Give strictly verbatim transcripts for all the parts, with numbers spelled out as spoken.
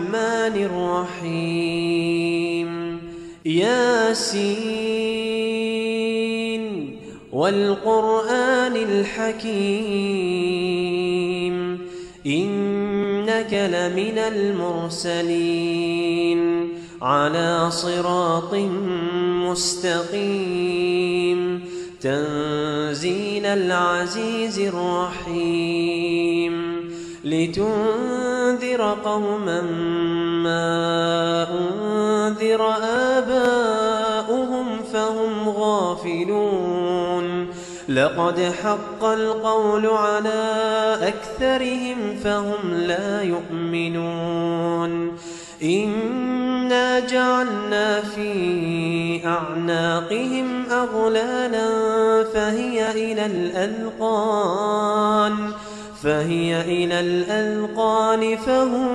الرحمن الرحيم ياسين والقرآن الحكيم إنك لمن المرسلين على صراط مستقيم تنزيل العزيز الرحيم لتنذر قوما ما أنذر آباؤهم فهم غافلون لقد حق القول على أكثرهم فهم لا يؤمنون إنا جعلنا في أعناقهم أغلالا فهي إلى الأذقان فهي إلى الأذقان فهم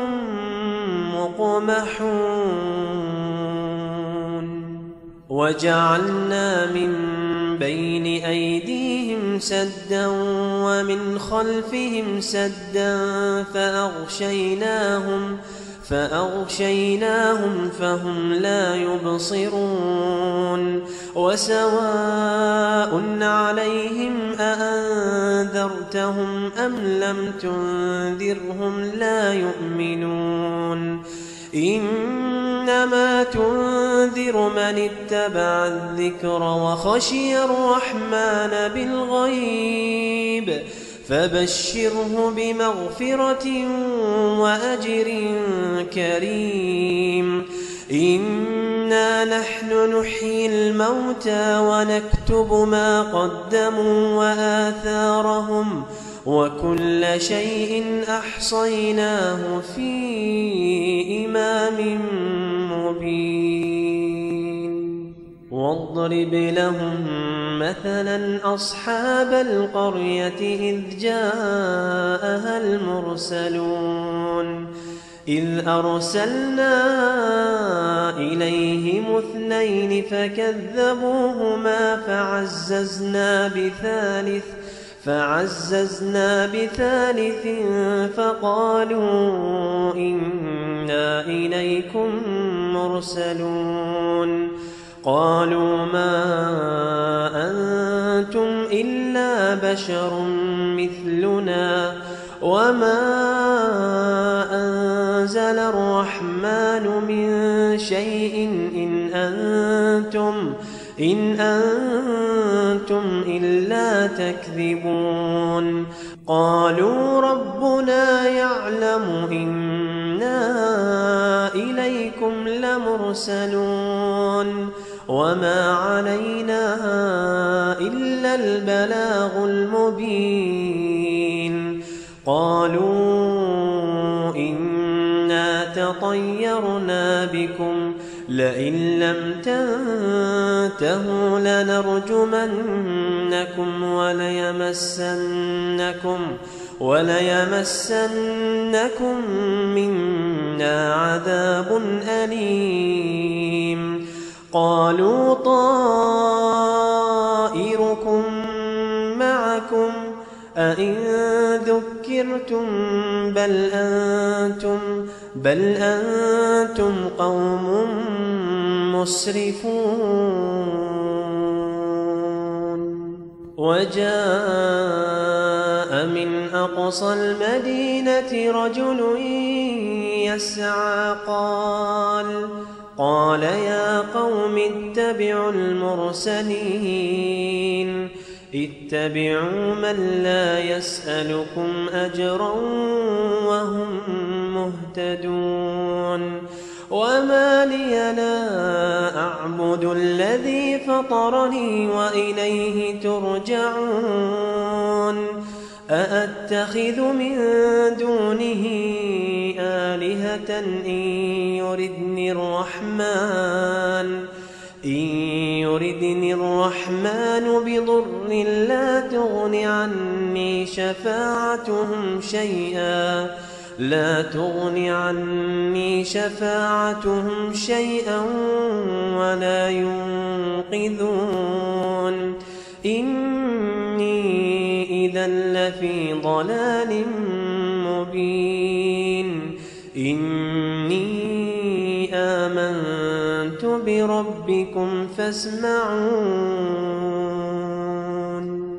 مقمحون وجعلنا من بين أيديهم سدا ومن خلفهم سدا فأغشيناهم فأغشيناهم فهم لا يبصرون وسواء عليهم أأنذرتهم أم لم تنذرهم لا يؤمنون إنما تنذر من اتبع الذكر وخشي الرحمن بالغيب فبشره بمغفرة وأجر كريم إنا نحن نحيي الموتى ونكتب ما قدموا وآثارهم وكل شيء أحصيناه في إمام مبين واضرب لهم مثلا أصحاب القرية إذ جاءها المرسلون إذ أرسلنا إليهم اثنين فكذبوهما فعززنا بثالث فعززنا بثالث فقالوا إنا إليكم مرسلون قالوا ما أنتم إلا بشر مثلنا وما أنزل الرحمن من شيء إن أنتم إن أنتم إلا تكذبون قالوا ربنا يعلم إنا إليكم لمرسلون وما علينا إلا البلاغ المبين قالوا إنا تطيرنا بكم لئن لم تنتهوا لنرجمنكم وليمسنكم وليمسنكم منا عذاب أليم قالوا طائركم معكم أئن ذكرتم بل أنتم بل أنتم قوم مسرفون وجاء من أقصى المدينة رجل يسعى قال قال يا قوم اتبعوا المرسلين اتبعوا من لا يسألكم أجرا وهم مهتدون وما لي لا أعبد الذي فطرني وإليه ترجعون أأتخذ من دونه آلهة إن يردني الرحمن إن يردني الرحمن بضر لا تغن عني شفاعتهم شيئا لا تغن عني شفاعتهم شيئا ولا ينقذون إني إذا لفي ضلال مبين إن إني آمنت بربكم فاسمعون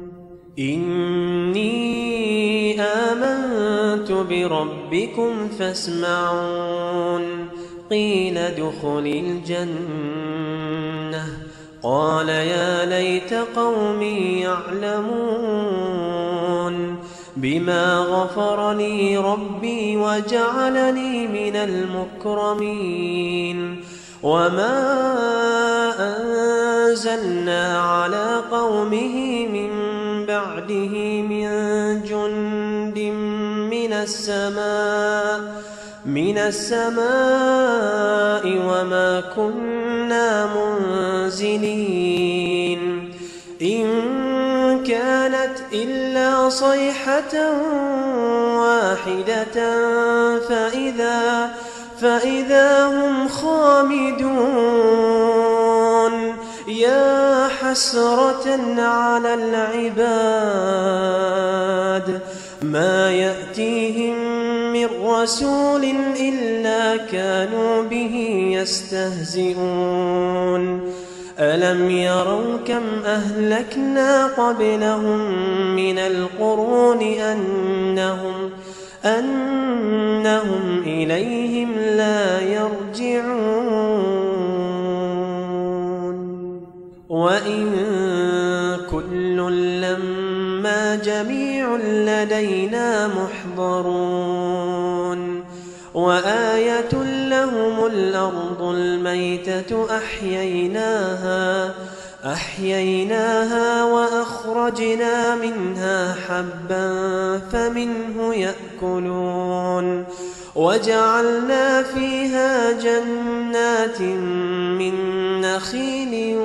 إني آمنت بربكم فاسمعون قيل ادخل الجنة قال يا ليت قومي يعلمون بما غفر لي ربي وجعلني من المكرمين وما أنزلنا على قومه من بعده من جند من السماء من السماء وما كنا منزلين إن كانت إلا صيحة واحدة فإذا, فإذا هم خامدون يا حسرة على العباد ما يأتيهم من رسول إلا كانوا به يستهزئون ألم يروا كم أهلكنا قبلهم من القرون أنهم, أنهم إليهم لا يرجعون وإن كل لما جميع لدينا محضرون وآية لهم الأرض الميتة أحييناها, أحييناها وأخرجنا منها حبا فمنه يأكلون وجعلنا فيها جنات من نخيل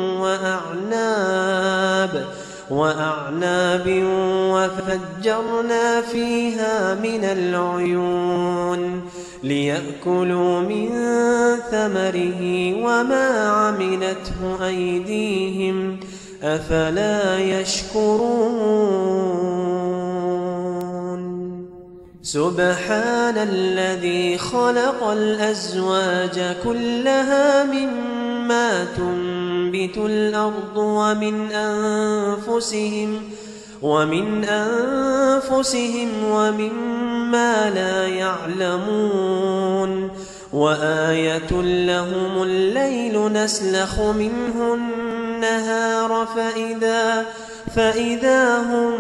وأعناب وأعناب وفجرنا فيها من العيون ليأكلوا من ثمره وما عملته أيديهم أفلا يشكرون سبحان الذي خلق الأزواج كلها مما تنبت الأرض ومن أنفسهم ومن أنفسهم ومما لا يعلمون وآية لهم الليل نسلخ منه النهار فإذا, فإذا هم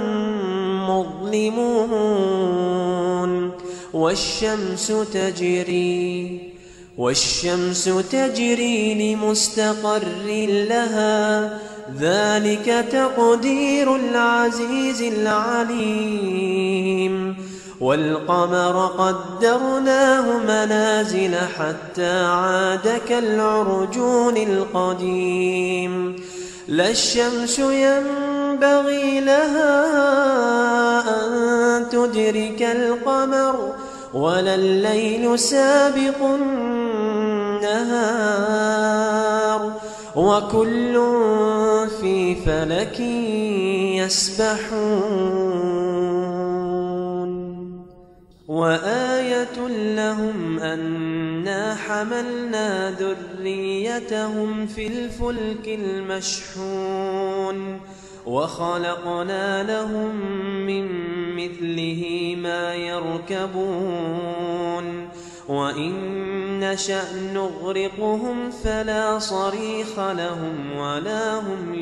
مظلمون والشمس تجري والشمس تجري لمستقر لها ذلك تقدير العزيز العليم والقمر قدرناه منازل حتى عاد كالعرجون القديم لا الشمس ينبغي لها أن تدرك القمر ولا الليل سابق النهار وكل في فلك يسبحون وآية لهم أنا حملنا ذريتهم في الفلك المشحون وخلقنا لهم من مثله ما يركبون وإن نشأ نغرقهم فلا صريخ لهم ولا هم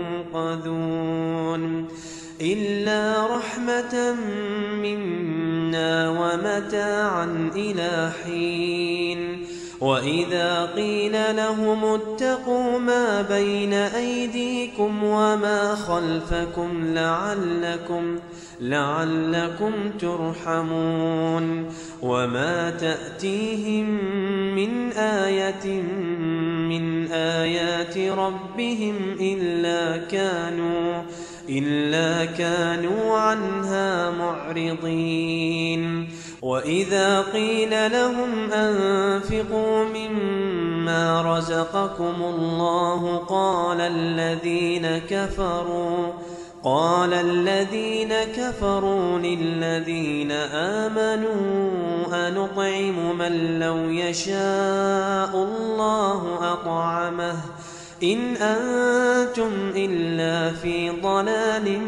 ينقذون إلا رحمة منا ومتاعا إلى حين وإذا قيل لهم اتقوا ما بين أيديكم وما خلفكم لعلكم, لعلكم ترحمون وما تأتيهم من آية من آيات ربهم إلا كانوا إلا كانوا عنها معرضين وإذا قيل لهم أنفقوا مما رزقكم الله قال الذين كفروا قال الذين كفروا للذين آمنوا أنطعم من لو يشاء الله أطعمه إن أنتم إلا في ضلال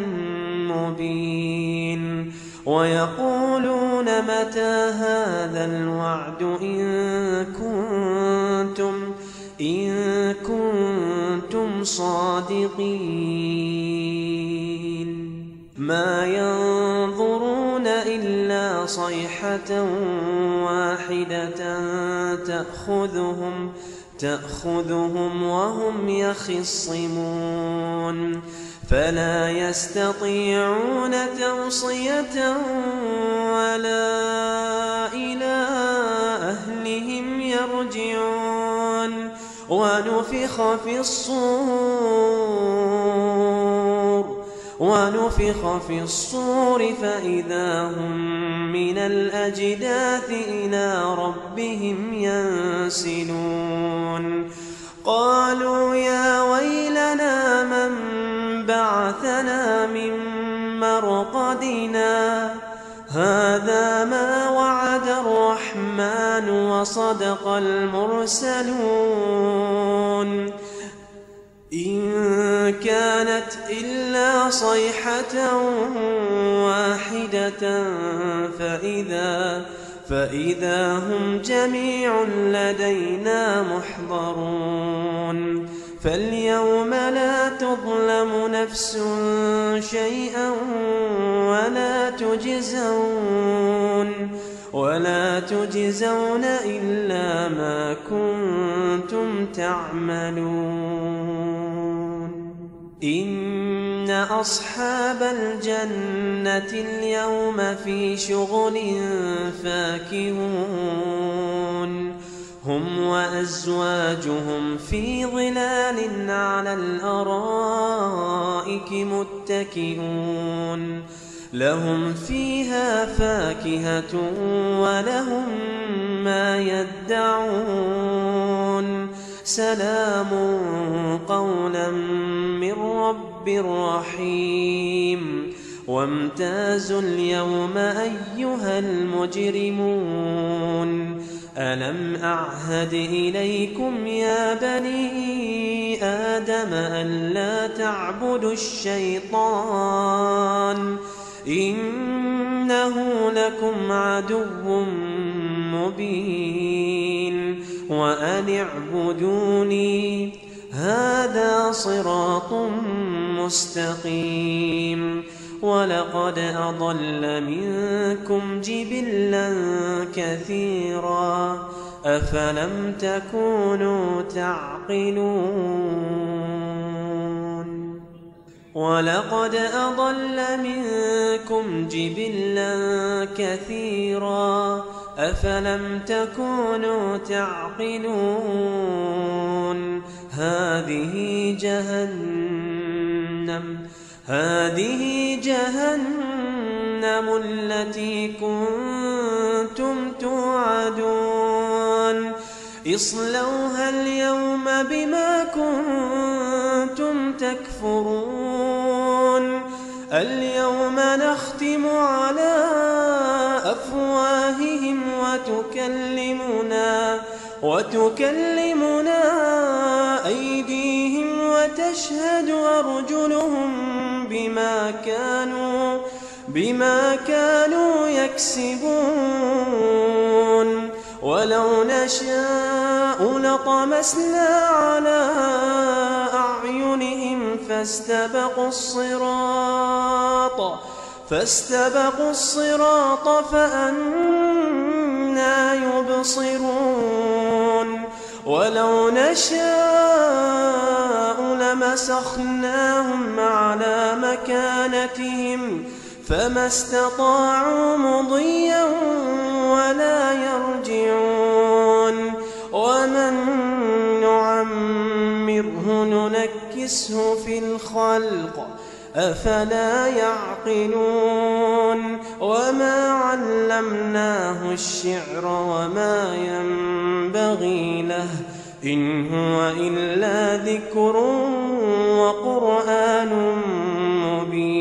مبين ويقولون متى هذا الوعد إن كنتم إن كنتم صادقين ما ينظرون إلا صيحة واحدة تأخذهم تأخذهم وهم يخصمون فلا يستطيعون توصية ولا إلى أهلهم يرجعون ونفخ في الصور ونفخ في الصور فإذا هم من الأجداث إلى ربهم ينسلون قالوا يا ويلنا من بعثنا من مرقدنا هذا ما وعد الرحمن وصدق المرسلون إن كانت إلا صيحة واحدة فإذا فإذا هم جميع لدينا محضرون فاليوم لا تظلم نفس شيئا ولا تجزون ولا تجزون إلا ما كنتم تعملون إن أصحاب الجنة اليوم في شغل فاكهون هم وأزواجهم في ظلال على الأرائك متكئون لهم فيها فاكهة ولهم ما يدعون سلام قولا من رب رحيم وامتازوا اليوم أيها المجرمون ألم أعهد إليكم يا بني آدم ألا تعبدوا الشيطان إنه لكم عدو مبين وأن اعبدوني هذا صراط مستقيم ولقد أضل منكم جبلا كثيرا أفلم تكونوا تعقلون ولقد أضل منكم جبلا كثيرا أفلم تكونوا تعقلون هذه جهنم هذه جهنم التي كنتم توعدون اصلوها اليوم بما كنتم تكفرون اليوم نختم على أفواههم وتكلمنا وتكلمنا أيديهم وتشهد أرجلهم بما كانوا بما كانوا يكسبون ولو نشاء لطمسنا على أعينهم فاستبقوا الصراط فاستبقوا الصراط فأنى يبصرون ولو نشاء لمسخناهم على مكانتهم فما استطاعوا مضيا ولا يرجعون ومن نعمره ننكسه في الخلق أفلا يعقلون وما علمناه الشعر وما ينبغي له إن هو إلا ذكر وقرآن مبين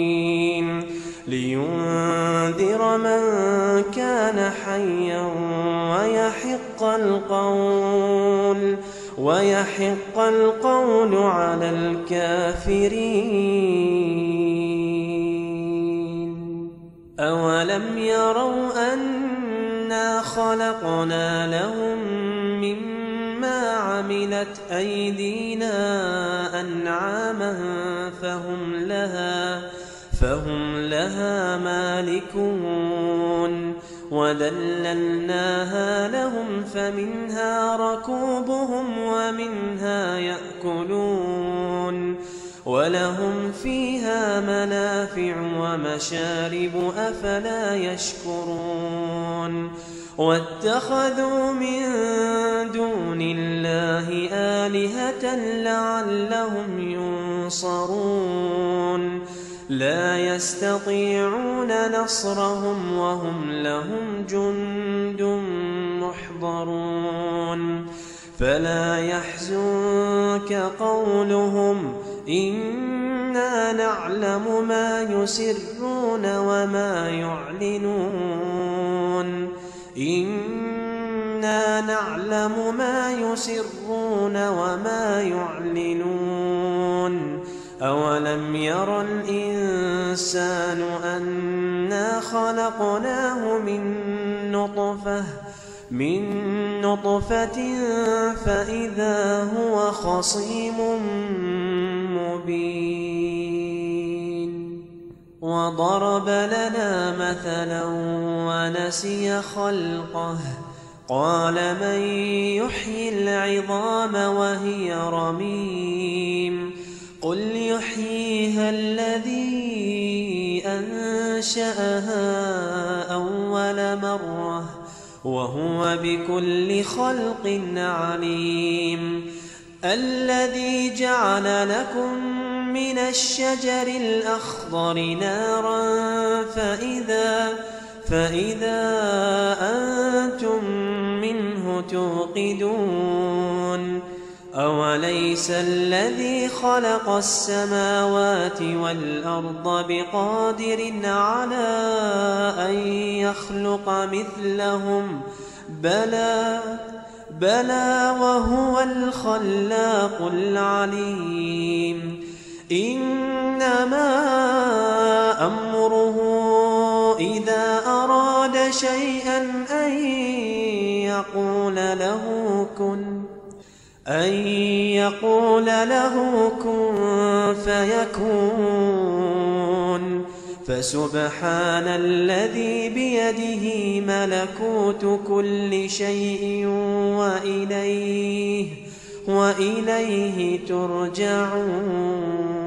القول ويحق القول على الكافرين. أولم يروا أنا خلقنا لهم مما عملت أيدينا أنعاما فهم لها فهم لها مالكون وذللناها لهم فمنها ركوبهم ومنها يأكلون ولهم فيها منافع ومشارب أفلا يشكرون. واتخذوا من دون الله آلهة لعلهم ينصرون لا يستطيعون نصرهم وهم لهم جند محضرون. فلا يحزنك قولهم إنا نعلم ما يسرون وما يعلنون إنا نعلم ما يسرون وما يعلنون. أولم ير الإنسان أنا خلقناه من نطفة من نطفة فإذا هو خصيم مبين. وضرب لنا مثلا ونسي خلقه قال من يحيي العظام وهي رميم قل يحييها الذي أنشأها أول مرة وهو بكل خلق عليم. الذي جعل لكم من الشجر الأخضر نارا فإذا, فإذا أنتم منه توقدون. أوليس الذي خلق السماوات والأرض بقادر على أن يخلق مثلهم بلى بلى وهو الخلاق العليم. إنما أمره إذا أراد شيئا أن يقول له كن أن يقول له كن فيكون. فسبحان الذي بيده ملكوت كل شيء وإليه وإليه ترجعون.